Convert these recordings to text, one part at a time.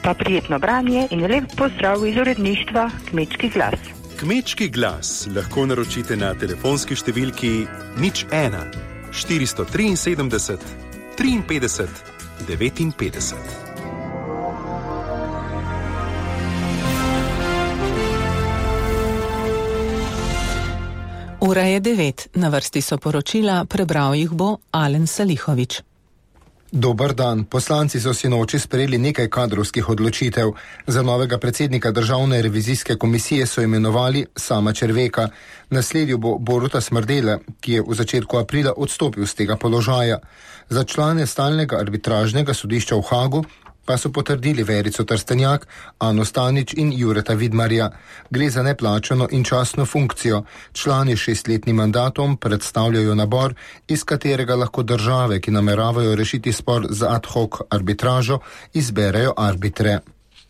Pa prijetno branje in lep pozdrav iz uredništva Kmečki glas. Kmečki glas lahko naročite na telefonski številki 01 473 53 59. Ura je 9, na vrsti so poročila, prebral jih bo Alen Salihovič. Dober dan. Poslanci so sinoči sprejeli nekaj kadrovskih odločitev. Za novega predsednika Državne revizijske komisije so imenovali Sama Červeka. Nasledil bo Boruta Smrdele, ki je v začetku aprila odstopil z tega položaja. Za člane stalnega arbitražnega sodišča v Hagu pa so potrdili Verico Trstenjak, Ano Stanič in Jureta Vidmarja. Gre za neplačano in častno funkcijo. Člani s 6-letnim mandatom predstavljajo nabor, iz katerega lahko države, ki nameravajo rešiti spor z ad hoc arbitražo, izberejo arbitre.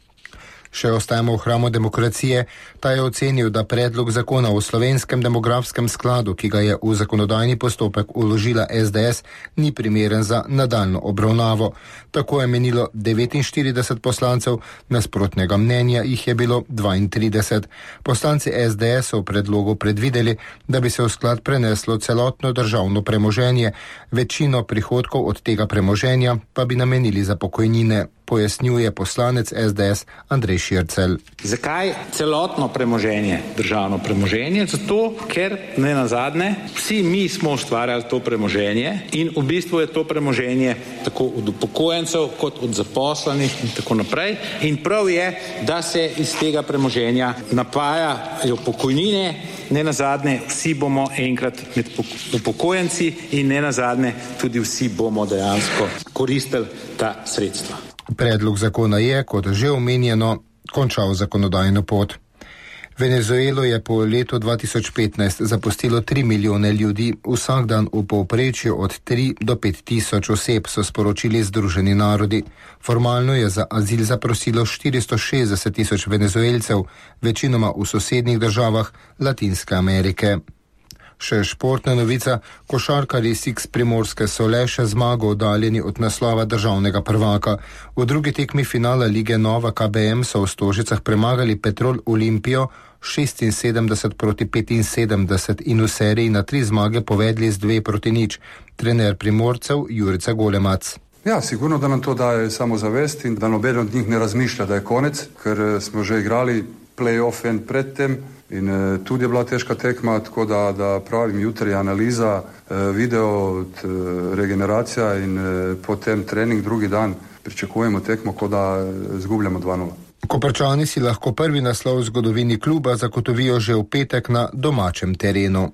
Še ostajamo v hramu demokracije. Ta je ocenil, da predlog zakona o slovenskem demografskem skladu, ki ga je v zakonodajni postopek uložila SDS, ni primeren za nadaljnjo obravnavo. Tako je menilo 49 poslancev, nasprotnega mnenja jih je bilo 32. Poslanci SDS so v predlogu predvideli, da bi se v sklad preneslo celotno državno premoženje, večino prihodkov od tega premoženja pa bi namenili za pokojnine, pojasnjuje poslanec SDS Andrej Šircelj. Zakaj celotno premoženje, državno premoženje? Zato, ker ne nazadnje vsi mi smo ustvarjali to premoženje in v bistvu je to premoženje tako od upokojencev kot od zaposlenih in tako naprej. In prav je, da se iz tega premoženja napajajo pokojnine, ne nazadnje vsi bomo enkrat med upokojenci in ne nazadnje tudi vsi bomo dejansko koristili ta sredstva. Predlog zakona je, kot že omenjeno, končal zakonodajno pot. Venezuelo je po letu 2015 zapustilo 3 milijone ljudi, vsak dan v povprečju od 3 do 5 tisoč oseb, so sporočili Združeni narodi. Formalno je za azil zaprosilo 460 tisoč Venezuelcev, večinoma v sosednjih državah Latinske Amerike. Še športna novica, košarkarji Six Primorske so le še zmago oddaljeni od naslova državnega prvaka. V drugi tekmi finala lige Nova KBM so v Stožicah premagali Petrol Olimpijo 76 proti 75 in v seriji na 3 zmage povedli z 2-0. Trener Primorcev Jurica Golemac. Ja, sigurno da nam to daje samozavest in da noben od njih ne razmišlja, da je konec, ker smo že igrali play-off en predtem in tudi je bila težka tekma, tako da pravim, jutri analiza, video, regeneracija in potem trening drugi dan. Pričakujemo tekmo, ko da zgubljamo 2-0. Koprčani si lahko prvi naslov v zgodovini kluba zagotovijo že v petek na domačem terenu.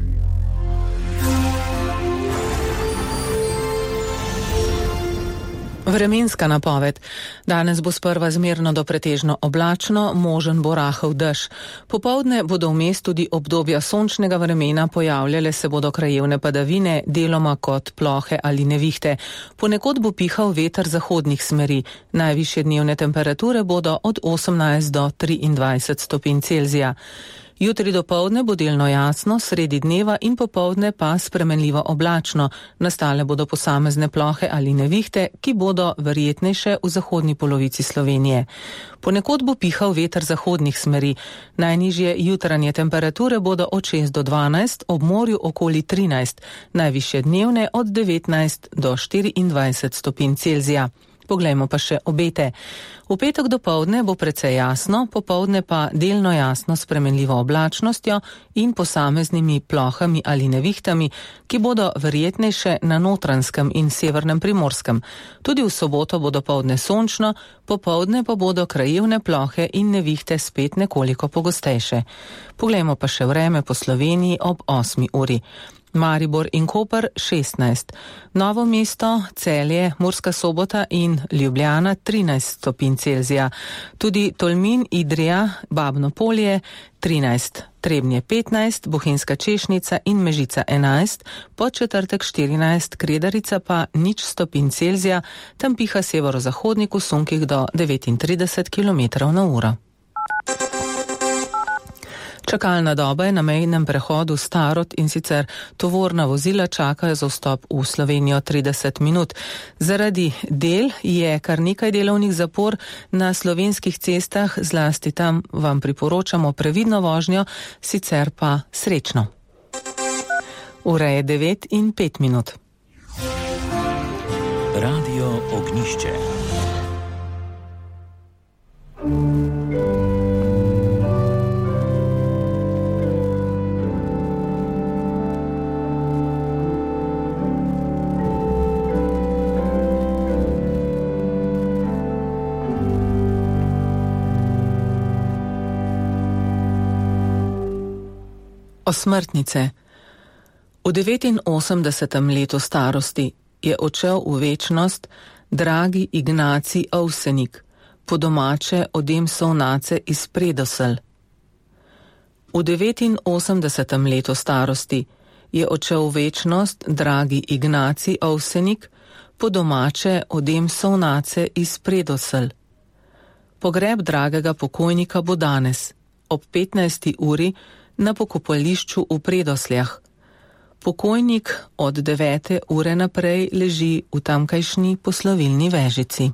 Vremenska napoved. Danes bo sprva zmerno do pretežno oblačno, možen bo rahel dež. Popoldne bodo vmes tudi obdobja sončnega vremena, pojavljale se bodo krajevne padavine, deloma kot plohe ali nevihte. Ponekod bo pihal veter zahodnih smeri. Najvišje dnevne temperature bodo od 18 do 23 stopinj Celzija. Jutri dopoldne bo delno jasno, sredi dneva in popoldne pa spremenljivo oblačno. Nastale bodo posamezne plohe ali nevihte, ki bodo verjetnejše v zahodni polovici Slovenije. Ponekod bo pihal veter zahodnih smeri. Najnižje jutranje temperature bodo od 6 do 12, ob morju okoli 13, najvišje dnevne od 19 do 24 stopinj Celzija. Poglejmo pa še obete. V petek dopoldne bo precej jasno, popoldne pa delno jasno s spremenljivo oblačnostjo in posameznimi plohami ali nevihtami, ki bodo verjetnejše na Notranjskem in severnem Primorskem. Tudi v soboto bo dopoldne sončno, popoldne pa bodo krajevne plohe in nevihte spet nekoliko pogostejše. Poglejmo pa še vreme po Sloveniji ob 8. uri. Maribor in Koper 16, Novo mesto, Celje, Murska Sobota in Ljubljana 13 stopinj Celzija. Tudi Tolmin, Idrija, Babno Polje 13, Trebnje 15, Bohinjska Češnica in Mežica 11, Podčetrtek 14, Kredarica pa 0 stopinj Celzija, tam piha severozahodnik v sunkih do 39 km/h. Čakalna doba je na mejnem prehodu Starod, in sicer tovorna vozila čakajo za vstop v Slovenijo 30 minut. Zaradi del je kar nekaj delovnih zapor na slovenskih cestah, zlasti tam vam priporočamo previdno vožnjo, sicer pa srečno. Ura je 9:05. Radio Ognišče. Osmrtnice. V 89. letu starosti je odšel v večnost dragi Ignacij Ovsenik, po domače odem Sovnace iz Predosel. V 89. letu starosti je odšel v večnost dragi Ignacij Ovsenik, po domače odem Sovnace iz Predosel. Pogreb dragega pokojnika bo danes, ob 15. uri, na pokopališču v Predosljah. Pokojnik od 9. ure naprej leži v tamkajšnji poslovilni vežici.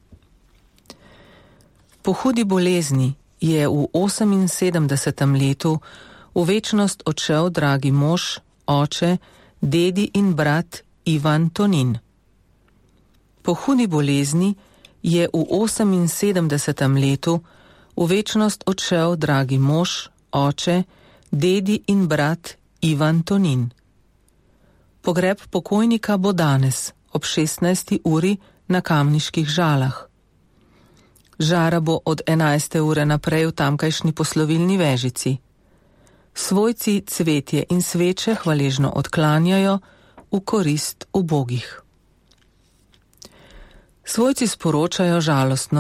Po hudi bolezni je v 78. letu v večnost odšel dragi mož, oče, dedi in brat Ivan Tonin. Po hudi bolezni je v 78. letu v večnost odšel dragi mož, oče, dedi in brat Ivan Tonin. Pogreb pokojnika bo danes ob 16. uri na Kamniških Žalah. Žara bo od 11. ure naprej v tamkajšnji poslovilni vežici. Svojci cvetje in sveče hvaležno odklanjajo v korist ubogih. Svojci sporočajo žalostno